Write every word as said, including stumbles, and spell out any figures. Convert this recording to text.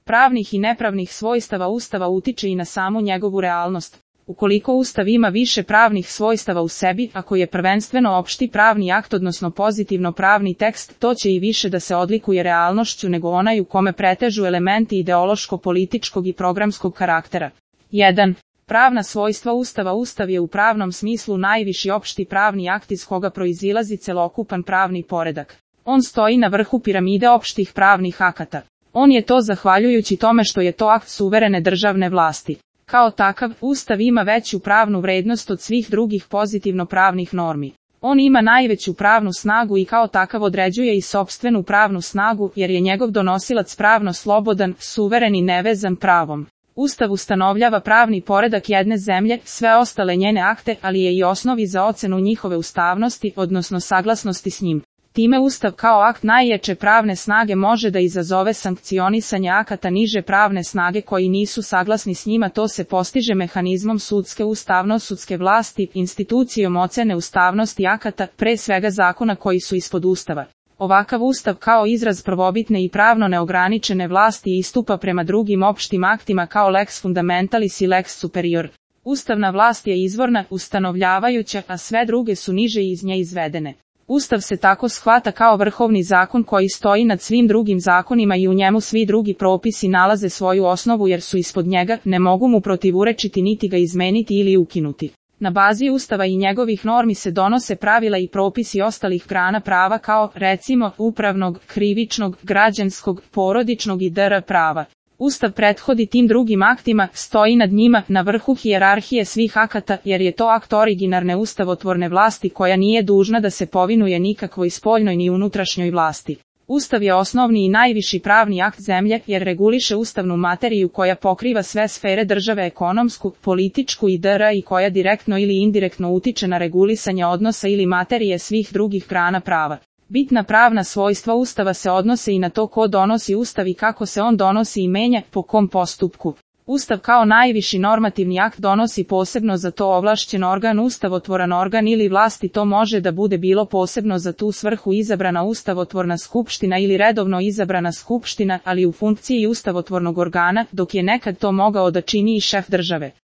pravnih i nepravnih svojstava Ustava utiče i na samu njegovu realnost. Ukoliko Ustav ima više pravnih svojstava u sebi, ako je prvenstveno opšti pravni akt odnosno pozitivno pravni tekst, to će i više da se odlikuje realnošću nego onaj u kome pretežu elementi ideološko-političkog i programskog karaktera. jedan. Pravna svojstva Ustava. Ustav je u pravnom smislu najviši opšti pravni akt iz koga proizilazi celokupan pravni poredak. On stoji na vrhu piramide opštih pravnih akata. On je to zahvaljujući tome što je to akt suverene državne vlasti. Kao takav, Ustav ima veću pravnu vrednost od svih drugih pozitivno pravnih normi. On ima najveću pravnu snagu i kao takav određuje i sopstvenu pravnu snagu, jer je njegov donosilac pravno slobodan, suveren i nevezan pravom. Ustav ustanovljava pravni poredak jedne zemlje, sve ostale njene akte, ali je i osnovi za ocenu njihove ustavnosti, odnosno saglasnosti s njim. Time Ustav kao akt najjače pravne snage može da izazove sankcionisanje akata niže pravne snage koji nisu saglasni s njima. To se postiže mehanizmom sudske ustavno-sudske vlasti, institucijom ocene ustavnosti akata, pre svega zakona koji su ispod Ustava. Ovakav Ustav kao izraz prvobitne i pravno neograničene vlasti istupa prema drugim opštim aktima kao lex fundamentalis i lex superior. Ustavna vlast je izvorna, ustanovljavajuća, a sve druge su niže iz nje izvedene. Ustav se tako shvata kao vrhovni zakon koji stoji nad svim drugim zakonima i u njemu svi drugi propisi nalaze svoju osnovu jer su ispod njega, ne mogu mu protivurečiti niti ga izmeniti ili ukinuti. Na bazi Ustava i njegovih normi se donose pravila i propisi ostalih grana prava kao, recimo, upravnog, krivičnog, građanskog, porodičnog i dr. prava. Ustav prethodi tim drugim aktima, stoji nad njima, na vrhu hijerarhije svih akata, jer je to akt originarne ustavotvorne vlasti koja nije dužna da se povinuje nikakvoj spoljnoj ni unutrašnjoj vlasti. Ustav je osnovni i najviši pravni akt zemlje, jer reguliše ustavnu materiju koja pokriva sve sfere države, ekonomsku, političku i dr. i koja direktno ili indirektno utiče na regulisanje odnosa ili materije svih drugih grana prava. Bitna pravna svojstva Ustava se odnose i na to ko donosi Ustav i kako se on donosi i menja, po kom postupku. Ustav kao najviši normativni akt donosi posebno za to ovlašćen organ, ustavotvoran organ ili vlast, i to može da bude bilo posebno za tu svrhu izabrana ustavotvorna skupština ili redovno izabrana skupština, ali u funkciji ustavotvornog organa, dok je nekad to mogao da čini i šef države.